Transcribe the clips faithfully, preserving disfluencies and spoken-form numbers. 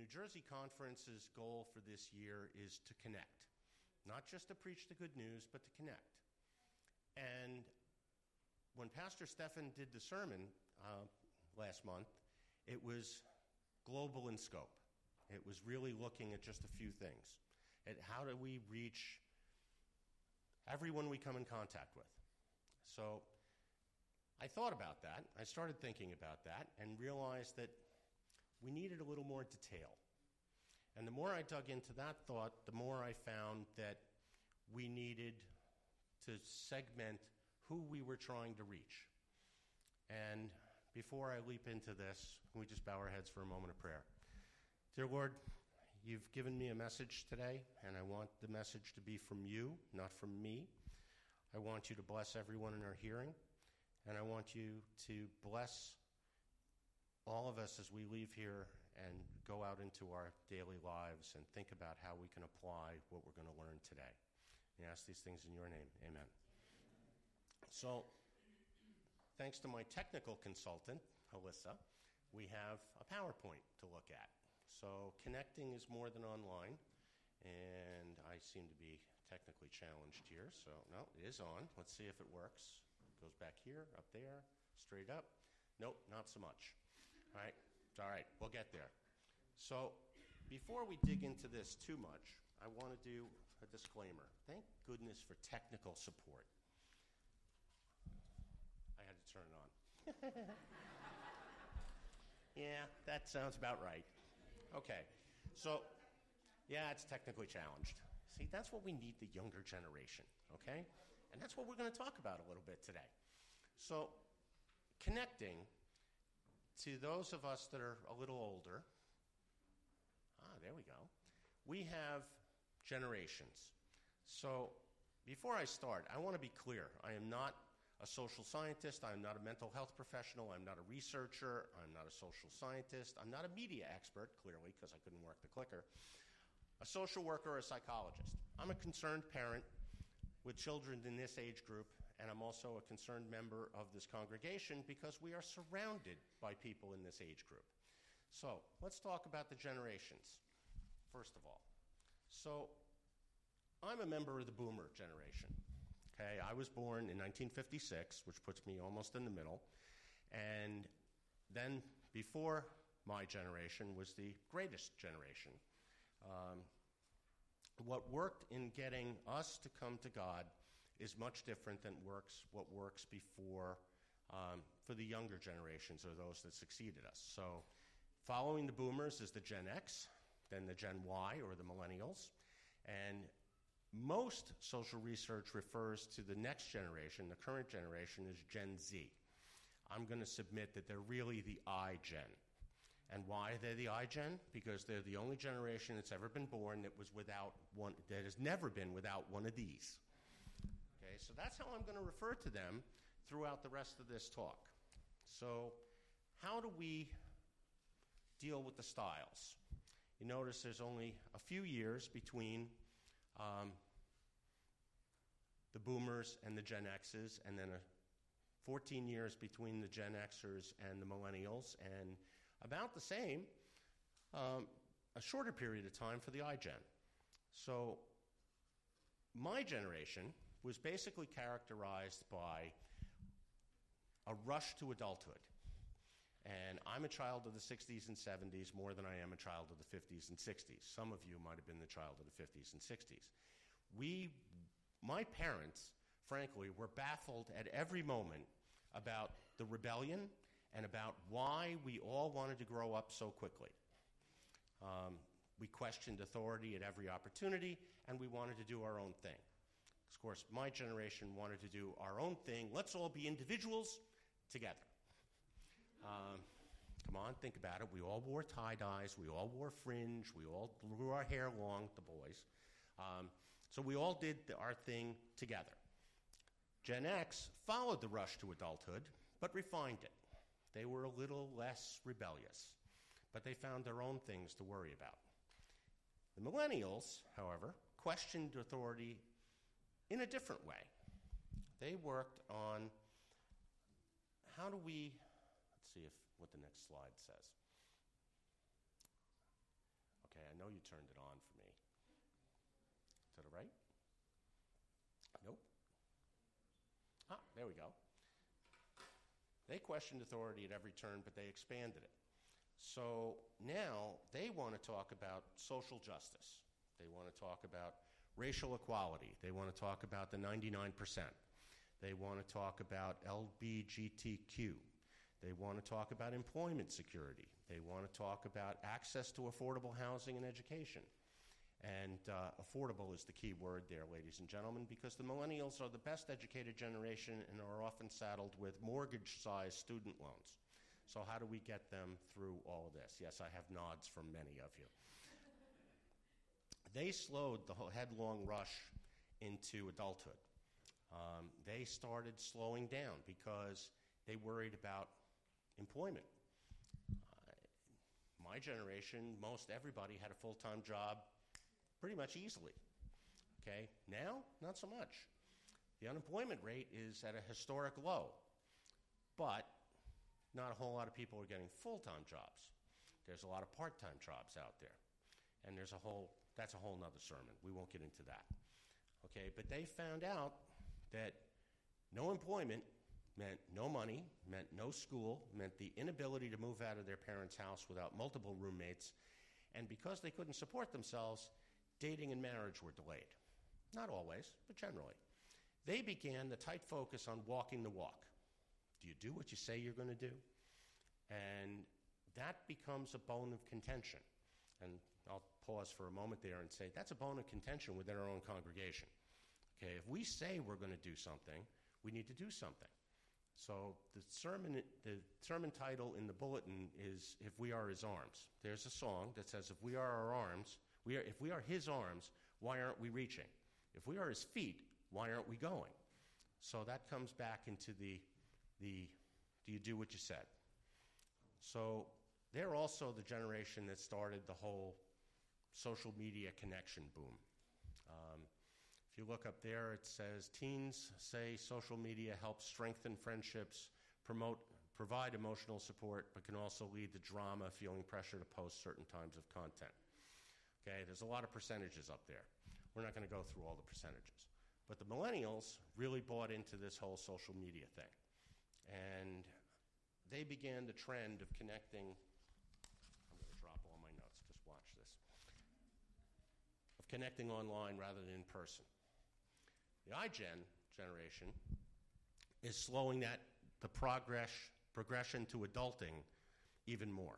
New Jersey Conference's goal for this year is to connect. Not just to preach the good news, but to connect. And when Pastor Stefan did the sermon uh, last month, it was global in scope. It was really looking at just a few things. At how do we reach everyone we come in contact with? So I thought about that. I started thinking about that and realized that we needed a little more detail. And the more I dug into that thought, the more I found that we needed to segment who we were trying to reach. And before I leap into this, can we just bow our heads for a moment of prayer? Dear Lord, you've given me a message today, and I want the message to be from you, not from me. I want you to bless everyone in our hearing, and I want you to bless all of us as we leave here and go out into our daily lives and think about how we can apply what we're going to learn today. And I ask these things in your name. Amen. So, thanks to my technical consultant, Alyssa, we have a PowerPoint to look at. So, connecting is more than online, and I seem to be technically challenged here. So, no, it is on. Let's see if it works. It goes back here, up there, straight up. Nope, not so much. All right, all right, we'll get there. So, before we dig into this too much, I want to do a disclaimer. Thank goodness for technical support. I had to turn it on. Yeah, that sounds about right. Okay, so, yeah, it's technically challenged. See, that's what we need, the younger generation, okay? And that's what we're going to talk about a little bit today. So, connecting to those of us that are a little older, ah, there we go, we have generations. So, before I start, I want to be clear. I am not a social scientist. I'm not a mental health professional. I'm not a researcher. I'm not a social scientist. I'm not a media expert, clearly, because I couldn't work the clicker. A social worker or a psychologist. I'm a concerned parent with children in this age group, and I'm also a concerned member of this congregation because we are surrounded by people in this age group. So let's talk about the generations, first of all. So I'm a member of the boomer generation. Okay, I was born in nineteen fifty-six, which puts me almost in the middle. And then before my generation was the greatest generation. Um, what worked in getting us to come to God is much different than works what works before um, for the younger generations or those that succeeded us. So following the boomers is the Gen X, then the Gen Y or the millennials. And most social research refers to the next generation, the current generation, as Gen Z. I'm going to submit that they're really the I-Gen. And why they're the I-Gen? Because they're the only generation that's ever been born that was without one, that has never been without one of these. Okay, so that's how I'm going to refer to them throughout the rest of this talk. So how do we deal with the styles? You notice there's only a few years between um, the boomers and the Gen X's, and then a fourteen years between the Gen Xers and the millennials, and about the same, um, a shorter period of time for the I-Gen. So my generation was basically characterized by a rush to adulthood. And I'm a child of the sixties and seventies more than I am a child of the fifties and sixties. Some of you might have been the child of the fifties and sixties. We, my parents, frankly, were baffled at every moment about the rebellion and about why we all wanted to grow up so quickly. Um, we questioned authority at every opportunity, and we wanted to do our own thing. Of course, my generation wanted to do our own thing. Let's all be individuals together. Um, come on, think about it. We all wore tie-dyes. We all wore fringe. We all grew our hair long, the boys. Um, so we all did the, our thing together. Gen X followed the rush to adulthood, but refined it. They were a little less rebellious, but they found their own things to worry about. The millennials, however, questioned authority in a different way. They worked on how do we, let's see if what the next slide says. turned it on for me. To the right? Nope. Ah, there we go. They questioned authority at every turn, but they expanded it. So now they want to talk about social justice. They want to talk about racial equality. They want to talk about the ninety-nine percent. They want to talk about L G B T Q. They want to talk about employment security. They want to talk about access to affordable housing and education. And uh, affordable is the key word there, ladies and gentlemen, because the millennials are the best educated generation and are often saddled with mortgage-sized student loans. So how do we get them through all of this? Yes, I have nods from many of you. They slowed the whole headlong rush into adulthood. Um, they started slowing down because they worried about employment. Uh, my generation, most everybody had a full-time job pretty much easily. Okay, now, not so much. The unemployment rate is at a historic low, but not a whole lot of people are getting full-time jobs. There's a lot of part-time jobs out there, and there's a whole, that's a whole nother sermon. We won't get into that. Okay, but they found out that no employment meant no money, meant no school, meant the inability to move out of their parents' house without multiple roommates, and because they couldn't support themselves, dating and marriage were delayed. Not always, but generally. They began the tight focus on walking the walk. Do you do what you say you're going to do? And that becomes a bone of contention. And I'll pause for a moment there and say that's a bone of contention within our own congregation. Okay, if we say we're going to do something, we need to do something. So the sermon, the sermon title in the bulletin is "If We Are His Arms." There's a song that says, "If we are our arms, we are, if we are His arms, why aren't we reaching? If we are His feet, why aren't we going?" So that comes back into the, the do you do what you said? So they're also the generation that started the whole social media connection boom. Um, if you look up there, it says, teens say social media helps strengthen friendships, promote, provide emotional support, but can also lead to drama, feeling pressure to post certain times of content. Okay, there's a lot of percentages up there. We're not going to go through all the percentages. But the millennials really bought into this whole social media thing. And they began the trend of connecting, I'm going to drop all my notes, just watch this, of connecting online rather than in person. The iGen generation is slowing that, the progress, progression to adulting even more.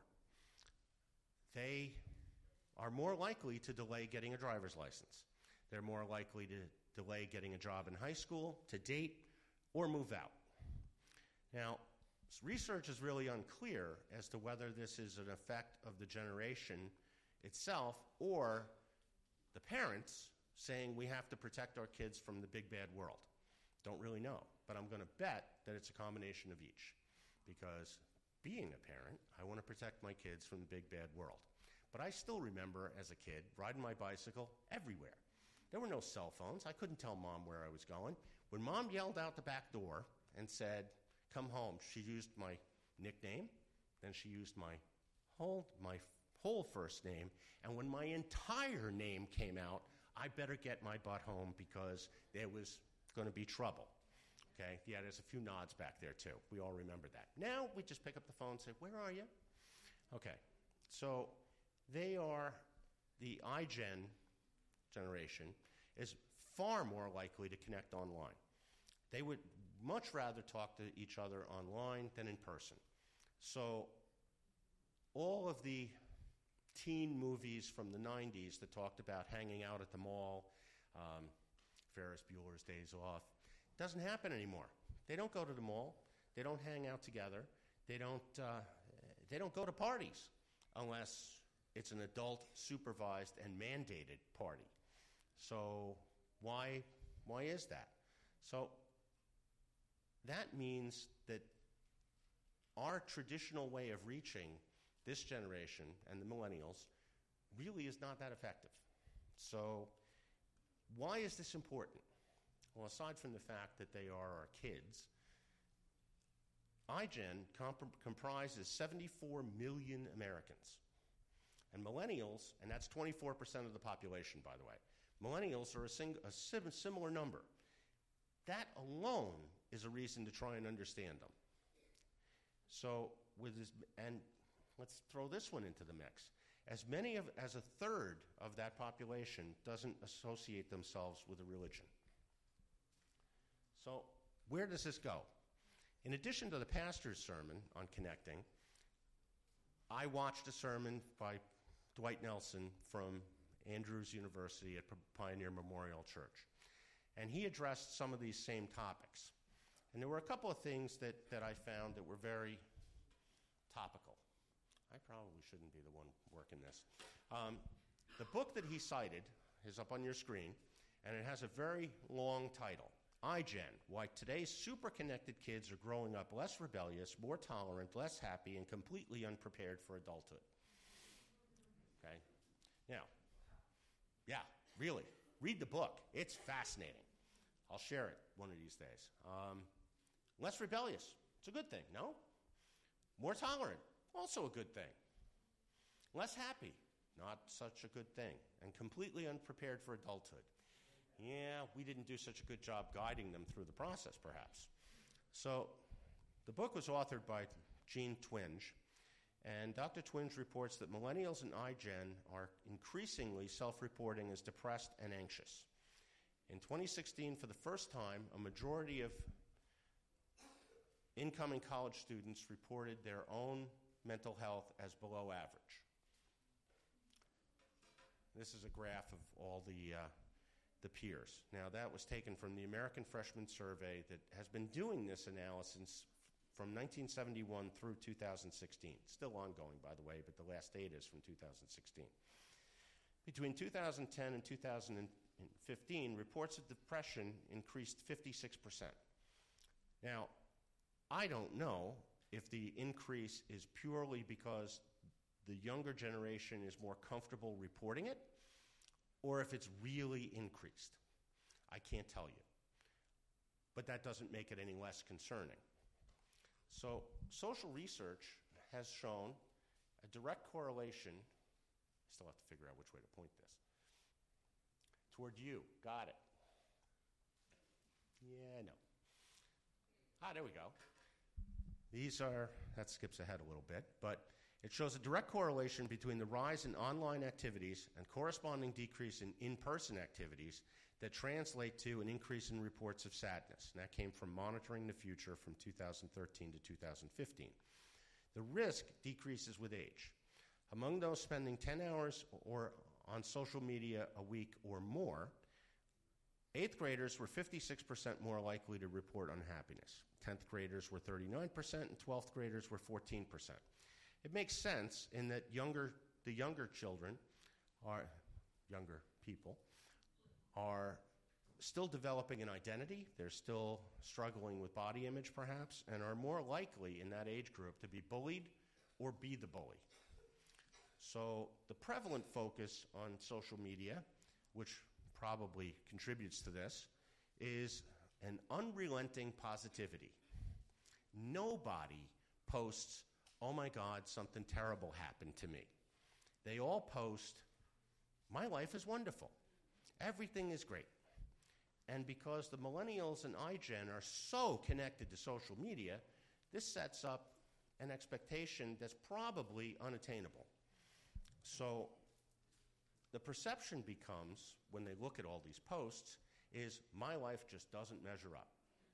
They are more likely to delay getting a driver's license. They're more likely to delay getting a job in high school, to date, or move out. Now, research is really unclear as to whether this is an effect of the generation itself or the parents saying we have to protect our kids from the big bad world. Don't really know, but I'm going to bet that it's a combination of each, because being a parent, I want to protect my kids from the big bad world. But I still remember as a kid riding my bicycle everywhere. There were no cell phones. I couldn't tell Mom where I was going. When Mom yelled out the back door and said, "Come home," she used my nickname, then she used my whole, my whole first name, and when my entire name came out, I better get my butt home because there was going to be trouble. Okay? Yeah, there's a few nods back there too. We all remember that. Now we just pick up the phone and say, "Where are you?" Okay, so they are, the iGen generation is far more likely to connect online. They would much rather talk to each other online than in person. So all of the teen movies from the nineties that talked about hanging out at the mall, um, Ferris Bueller's Days Off, doesn't happen anymore. They don't go to the mall. They don't hang out together. They don't, uh, they don't go to parties unless it's an adult supervised and mandated party. So why, why is that? So that means that our traditional way of reaching this generation and the millennials really is not that effective. So why is this important? Well, aside from the fact that they are our kids, iGen comp- comprises seventy-four million Americans. And millennials, and that's twenty-four percent of the population, by the way, millennials are a, sing- a sim- similar number. That alone is a reason to try and understand them. So, with this, and let's throw this one into the mix. As many of, as a third of that population doesn't associate themselves with a religion. So, where does this go? In addition to the pastor's sermon on connecting, I watched a sermon by Dwight Nelson from Andrews University at Pioneer Memorial Church. And he addressed some of these same topics. And there were a couple of things that, that I found that were very topical. I probably shouldn't be the one working this. Um, the book that he cited is up on your screen, and it has a very long title, iGen, Why Today's Super-Connected Kids Are Growing Up Less Rebellious, More Tolerant, Less Happy, and Completely Unprepared for Adulthood. Okay? Now, yeah, really, read the book. It's fascinating. I'll share it one of these days. Um, less rebellious. It's a good thing, no? More tolerant. Also a good thing. Less happy. Not such a good thing. And completely unprepared for adulthood. Yeah, we didn't do such a good job guiding them through the process, perhaps. So the book was authored by Jean Twenge. And Doctor Twenge reports that millennials and iGen are increasingly self-reporting as depressed and anxious. In twenty sixteen, for the first time, a majority of incoming college students reported their own mental health as below average. This is a graph of all the, uh, the peers. Now, that was taken from the American Freshman Survey that has been doing this analysis from nineteen seventy-one through two thousand sixteen. Still ongoing, by the way, but the last data is from two thousand sixteen. Between two thousand ten and two thousand fifteen, reports of depression increased fifty-six percent. Now, I don't know if the increase is purely because the younger generation is more comfortable reporting it, or if it's really increased. I can't tell you. But that doesn't make it any less concerning. So, social research has shown a direct correlation. I still have to figure out which way to point this. Toward you. Got it. Yeah, no. Ah, there we go. These are, that skips ahead a little bit, but it shows a direct correlation between the rise in online activities and corresponding decrease in in-person activities that translate to an increase in reports of sadness. And that came from Monitoring the Future from two thousand thirteen to two thousand fifteen. The risk decreases with age. Among those spending ten hours or on social media a week or more, eighth graders were fifty-six percent more likely to report unhappiness. tenth graders were thirty-nine percent, and twelfth graders were fourteen percent. It makes sense in that younger, the younger children, are younger people, are still developing an identity. They're still struggling with body image, perhaps, and are more likely in that age group to be bullied or be the bully. So the prevalent focus on social media, which probably contributes to this, is an unrelenting positivity. Nobody posts, oh my God, something terrible happened to me. They all post, my life is wonderful. Everything is great. And because the millennials and iGen are so connected to social media, this sets up an expectation that's probably unattainable. So the perception becomes, when they look at all these posts, is my life just doesn't measure up.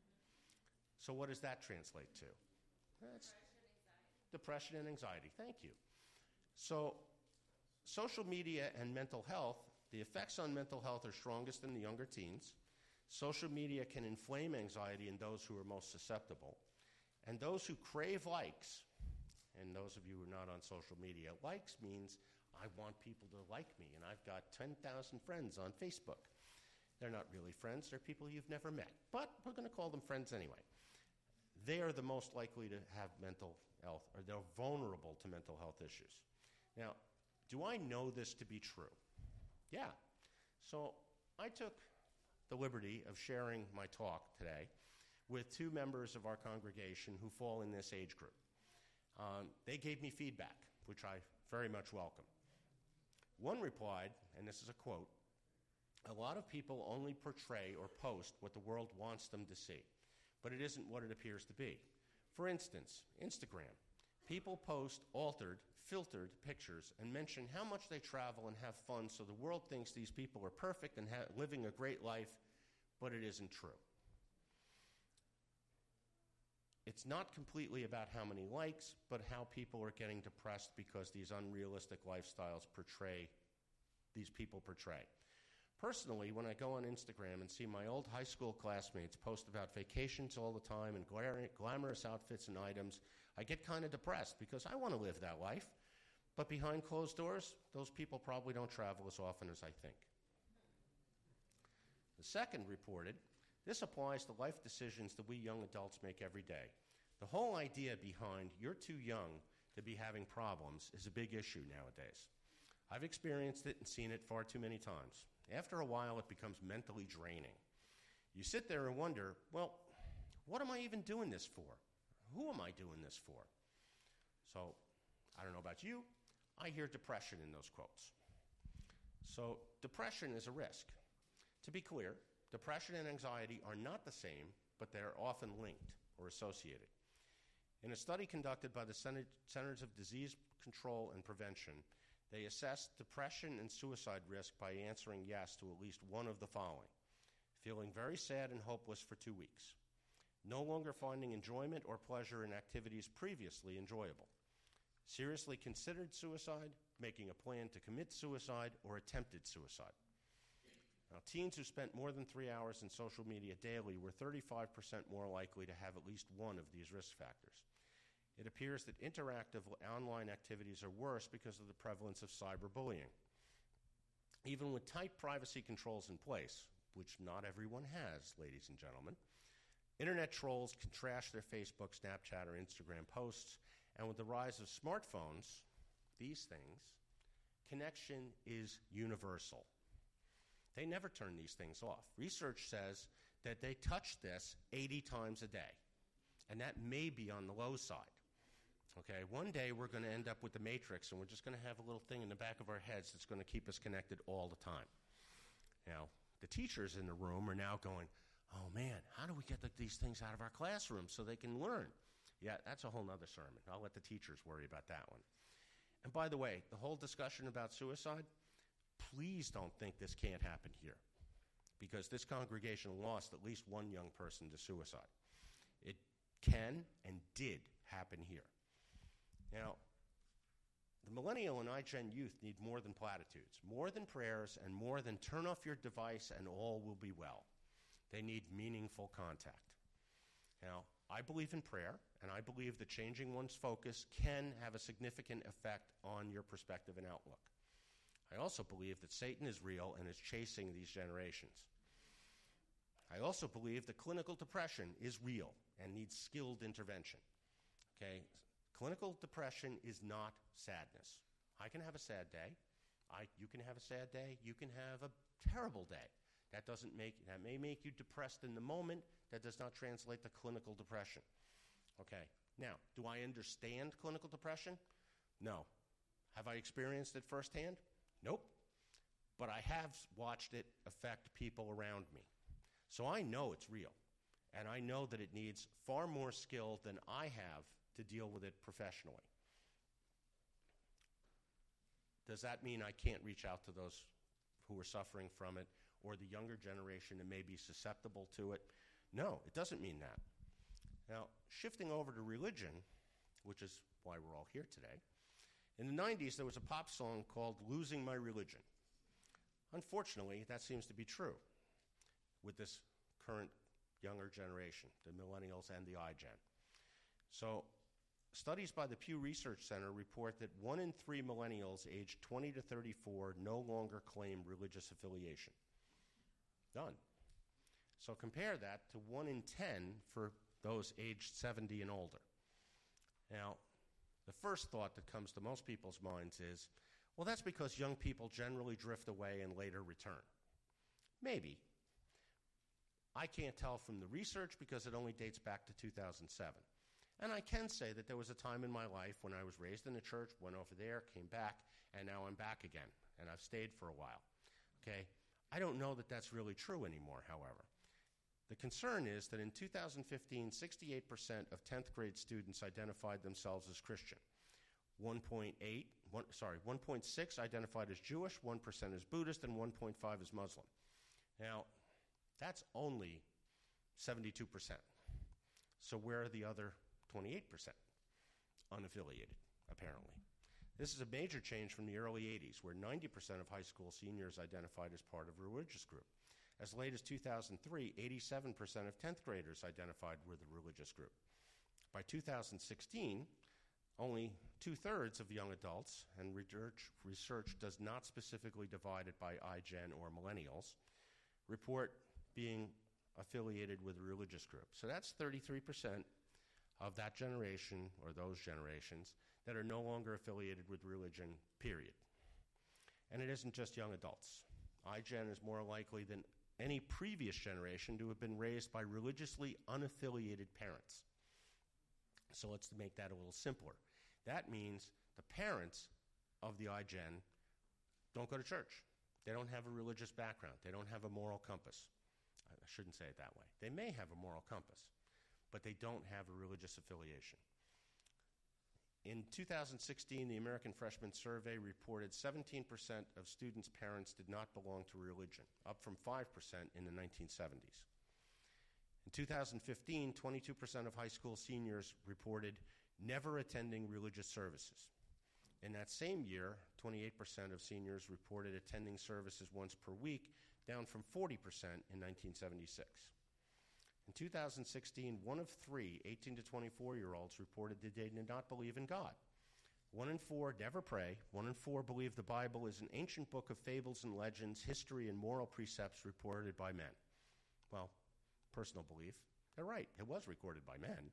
So what does that translate to? That's depression and anxiety. Thank you. So social media and mental health, the effects on mental health are strongest in the younger teens. Social media can inflame anxiety in those who are most susceptible. And those who crave likes, and those of you who are not on social media, likes means I want people to like me, and I've got ten thousand friends on Facebook. They're not really friends, they're people you've never met, but we're going to call them friends anyway. They are the most likely to have mental health, or they're vulnerable to mental health issues. Now, do I know this to be true? Yeah. So I took the liberty of sharing my talk today with two members of our congregation who fall in this age group. Um, they gave me feedback, which I very much welcome. One replied, and this is a quote, "A lot of people only portray or post what the world wants them to see, but it isn't what it appears to be. For instance, Instagram. People post altered, filtered pictures and mention how much they travel and have fun so the world thinks these people are perfect and ha- living a great life, but it isn't true. It's not completely about how many likes, but how people are getting depressed because these unrealistic lifestyles portray, these people portray. Personally, when I go on Instagram and see my old high school classmates post about vacations all the time and gla- glamorous outfits and items, I get kind of depressed because I want to live that life. But behind closed doors, those people probably don't travel as often as I think." The second reported, "This applies to life decisions that we young adults make every day. The whole idea behind you're too young to be having problems is a big issue nowadays. I've experienced it and seen it far too many times. After a while, it becomes mentally draining. You sit there and wonder, well, what am I even doing this for? Who am I doing this for?" So, I don't know about you, I hear depression in those quotes. So, depression is a risk. To be clear, depression and anxiety are not the same, but they are often linked or associated. In a study conducted by the Centers of Disease Control and Prevention, they assessed depression and suicide risk by answering yes to at least one of the following: feeling very sad and hopeless for two weeks, no longer finding enjoyment or pleasure in activities previously enjoyable, seriously considered suicide, making a plan to commit suicide, or attempted suicide. Now, teens who spent more than three hours in social media daily were thirty-five percent more likely to have at least one of these risk factors. It appears that interactive online activities are worse because of the prevalence of cyberbullying. Even with tight privacy controls in place, which not everyone has, ladies and gentlemen, internet trolls can trash their Facebook, Snapchat, or Instagram posts, and with the rise of smartphones, these things, connection is universal. They never turn these things off. Research says that they touch this eighty times a day, and that may be on the low side. Okay, one day we're going to end up with the Matrix, and we're just going to have a little thing in the back of our heads that's going to keep us connected all the time. Now, the teachers in the room are now going, oh man, how do we get the, these things out of our classrooms so they can learn? Yeah, that's a whole nother sermon. I'll let the teachers worry about that one. And by the way, the whole discussion about suicide, please don't think this can't happen here, because this congregation lost at least one young person to suicide. It can and did happen here. Now, the millennial and iGen youth need more than platitudes, more than prayers, and more than turn off your device and all will be well. They need meaningful contact. Now, I believe in prayer, and I believe that changing one's focus can have a significant effect on your perspective and outlook. I also believe that Satan is real and is chasing these generations. I also believe that clinical depression is real and needs skilled intervention. Okay? Clinical depression is not sadness. I can have a sad day. I, you can have a sad day. You can have a terrible day. That doesn't make, that may make you depressed in the moment. That does not translate to clinical depression. Okay. Now, do I understand clinical depression? No. Have I experienced it firsthand? Nope. But I have watched it affect people around me. So I know it's real. And I know that it needs far more skill than I have to deal with it professionally. Does that mean I can't reach out to those who are suffering from it or the younger generation that may be susceptible to it? No, it doesn't mean that. Now, shifting over to religion, which is why we're all here today, in the nineties there was a pop song called "Losing My Religion." Unfortunately, that seems to be true with this current younger generation, the millennials and the iGen. So, studies by the Pew Research Center report that one in three millennials aged twenty to thirty-four no longer claim religious affiliation. None. So compare that to one in ten for those aged seventy and older. Now, the first thought that comes to most people's minds is, well, that's because young people generally drift away and later return. Maybe. I can't tell from the research because it only dates back to two thousand seven. And I can say that there was a time in my life when I was raised in the church, went over there, came back, and now I'm back again, and I've stayed for a while. Okay? I don't know that that's really true anymore, however. The concern is that in two thousand fifteen, sixty-eight percent of tenth grade students identified themselves as Christian. one point eight, one, sorry, one point six identified as Jewish, one percent as Buddhist, and one point five as Muslim. Now, that's only seventy-two percent. So where are the other twenty-eight percent? Unaffiliated, apparently. This is a major change from the early eighties, where ninety percent of high school seniors identified as part of a religious group. As late as two thousand three, eighty-seven percent of tenth graders identified with a religious group. By two thousand sixteen, only two-thirds of young adults, and research, research does not specifically divide it by iGen or millennials, report being affiliated with a religious group. So that's thirty-three percent of that generation, or those generations, that are no longer affiliated with religion, period. And it isn't just young adults. iGen is more likely than any previous generation to have been raised by religiously unaffiliated parents. So let's make that a little simpler. That means the parents of the iGen don't go to church. They don't have a religious background. They don't have a moral compass. I shouldn't say it that way. They may have a moral compass, but they don't have a religious affiliation. In two thousand sixteen, the American Freshman Survey reported seventeen percent of students' parents did not belong to religion, up from five percent in the nineteen seventies. In two thousand fifteen, twenty-two percent of high school seniors reported never attending religious services. In that same year, twenty-eight percent of seniors reported attending services once per week, down from forty percent in nineteen seventy-six. In two thousand sixteen, one of three eighteen to twenty-four-year-olds reported that they did not believe in God. One in four never pray. One in four believe the Bible is an ancient book of fables and legends, history, and moral precepts reported by men. Well, personal belief. They're right. It was recorded by men.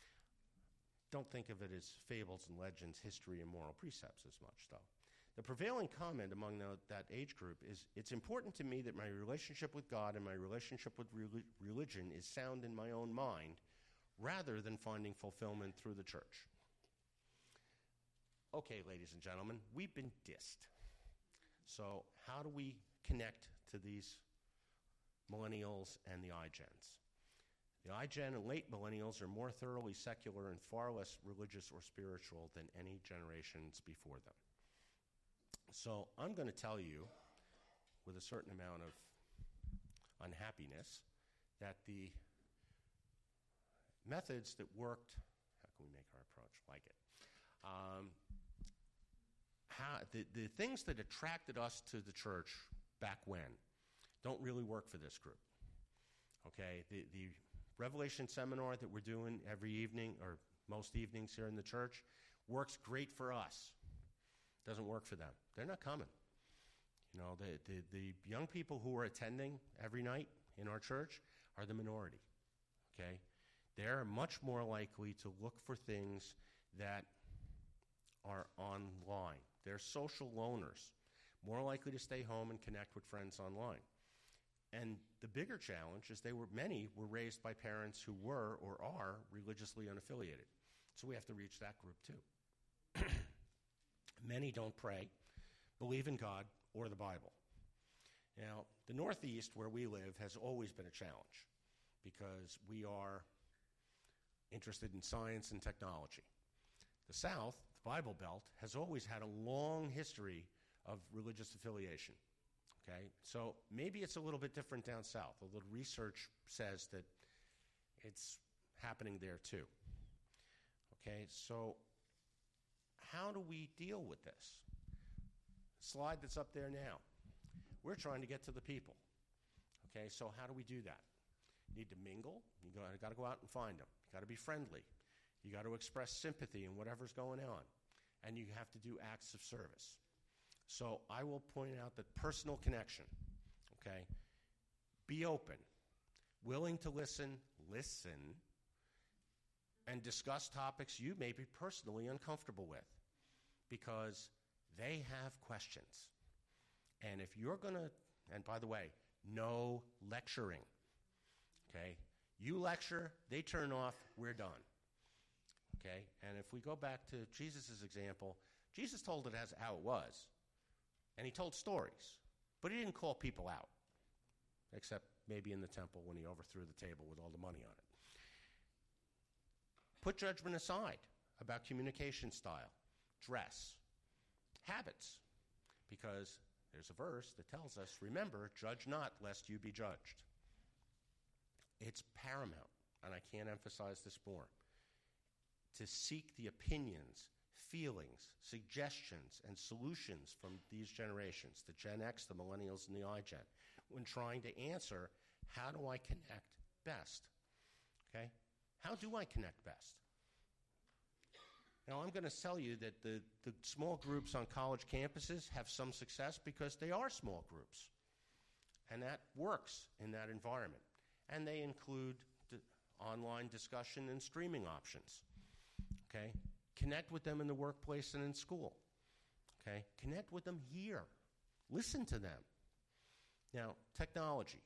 Don't think of it as fables and legends, history, and moral precepts as much, though. The prevailing comment among the, that age group is, it's important to me that my relationship with God and my relationship with re- religion is sound in my own mind, rather than finding fulfillment through the church. Okay, ladies and gentlemen, we've been dissed. So how do we connect to these millennials and the iGens? The iGen and late millennials are more thoroughly secular and far less religious or spiritual than any generations before them. So I'm going to tell you, with a certain amount of unhappiness, that the methods that worked, how can we make our approach like it? Um, how, the, the things that attracted us to the church back when don't really work for this group. Okay, the, the Revelation seminar that we're doing every evening, or most evenings here in the church, works great for us. Doesn't work for them. They're not coming. You know, the, the, the young people who are attending every night in our church are the minority, okay? They're much more likely to look for things that are online. They're social loners, more likely to stay home and connect with friends online. And the bigger challenge is they were, many were raised by parents who were or are religiously unaffiliated. So we have to reach that group too. Many don't pray, believe in God, or the Bible. Now, the Northeast, where we live, has always been a challenge because we are interested in science and technology. The South, the Bible Belt, has always had a long history of religious affiliation. Okay, so maybe it's a little bit different down south, although research says that it's happening there too. Okay, so how do we deal with this? Slide that's up there now. We're trying to get to the people. Okay, so how do we do that? You need to mingle. You got to go out and find them. You got to be friendly. You got to express sympathy in whatever's going on. And you have to do acts of service. So I will point out that personal connection, okay? Be open, willing to listen, listen, and discuss topics you may be personally uncomfortable with because they have questions. And if you're going to, and by the way, no lecturing, okay? You lecture, they turn off, we're done, okay? And if we go back to Jesus' example, Jesus told it as how it was. And he told stories, but he didn't call people out, except maybe in the temple when he overthrew the table with all the money on it. Put judgment aside about communication style, dress, habits, because there's a verse that tells us, remember, judge not lest you be judged. It's paramount, and I can't emphasize this more, to seek the opinions, feelings, suggestions, and solutions from these generations, the Gen X, the Millennials, and the iGen, when trying to answer, how do I connect best? Okay? How do I connect best? Now, I'm going to tell you that the, the small groups on college campuses have some success because they are small groups. And that works in that environment. And they include d- online discussion and streaming options. Okay? Connect with them in the workplace and in school. Okay? Connect with them here. Listen to them. Now, technology.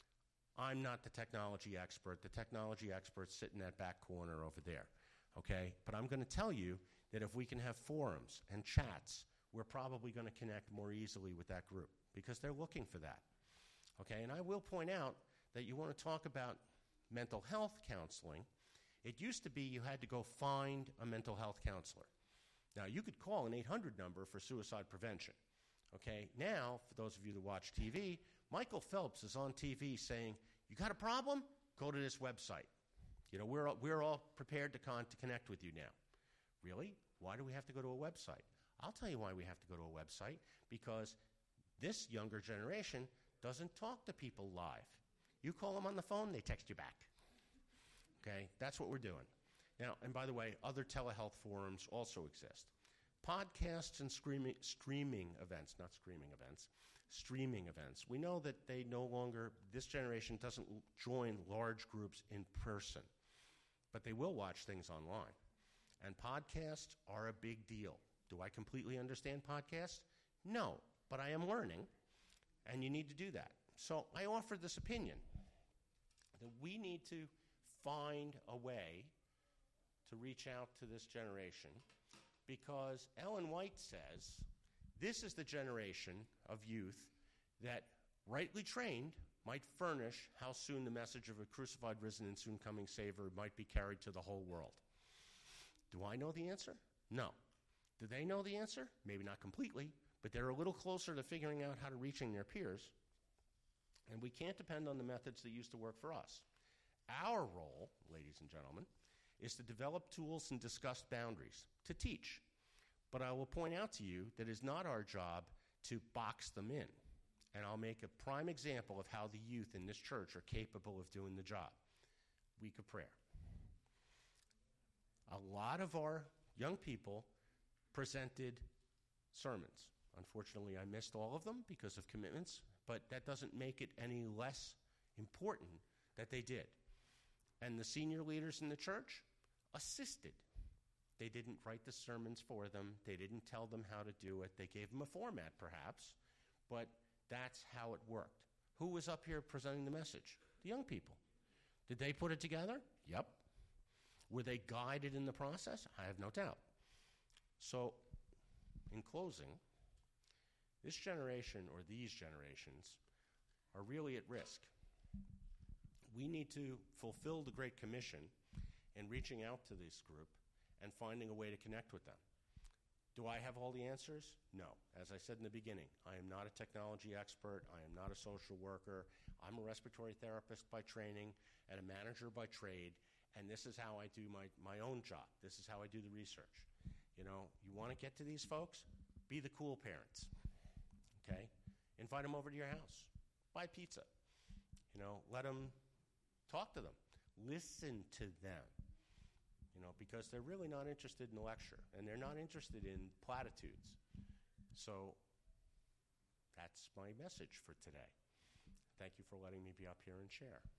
I'm not the technology expert. The technology experts sit in that back corner over there. Okay? But I'm going to tell you that if we can have forums and chats, we're probably going to connect more easily with that group because they're looking for that. Okay? And I will point out that you want to talk about mental health counseling. It used to be you had to go find a mental health counselor. Now, you could call an eight hundred number for suicide prevention. Okay? Now, for those of you that watch T V, Michael Phelps is on T V saying, you got a problem? Go to this website. You know, we're, we're all prepared to, con- to connect with you now. Really? Why do we have to go to a website? I'll tell you why we have to go to a website. Because this younger generation doesn't talk to people live. You call them on the phone, they text you back. Okay? That's what we're doing. Now, and by the way, other telehealth forums also exist. Podcasts and screaming, streaming events, not screaming events, streaming events. We know that they no longer, this generation doesn't join large groups in person, but they will watch things online. And podcasts are a big deal. Do I completely understand podcasts? No, but I am learning, and you need to do that. So I offer this opinion that we need to find a way to reach out to this generation because Ellen White says this is the generation of youth that, rightly trained, might furnish how soon the message of a crucified, risen, and soon coming Savior might be carried to the whole world. Do I know the answer? No. Do they know the answer? Maybe not completely, but they're a little closer to figuring out how to reaching their peers. And we can't depend on the methods that used to work for us. Our role, ladies and gentlemen, is to develop tools and discuss boundaries, to teach. But I will point out to you that it is not our job to box them in. And I'll make a prime example of how the youth in this church are capable of doing the job. Week of prayer. A lot of our young people presented sermons. Unfortunately, I missed all of them because of commitments, but that doesn't make it any less important that they did. And the senior leaders in the church assisted. They didn't write the sermons for them. They didn't tell them how to do it. They gave them a format, perhaps, but that's how it worked. Who was up here presenting the message? The young people. Did they put it together? Yep. Were they guided in the process? I have no doubt. So, in closing, this generation or these generations are really at risk. We need to fulfill the Great Commission in reaching out to this group and finding a way to connect with them. Do I have all the answers? No. As I said in the beginning, I am not a technology expert. I am not a social worker. I'm a respiratory therapist by training and a manager by trade, and this is how I do my, my own job. This is how I do the research. You know, you want to get to these folks? Be the cool parents, okay? Invite them over to your house. Buy pizza. You know, let them talk to them. Listen to them. You know, because they're really not interested in the lecture, and they're not interested in platitudes. So that's my message for today. Thank you for letting me be up here and share.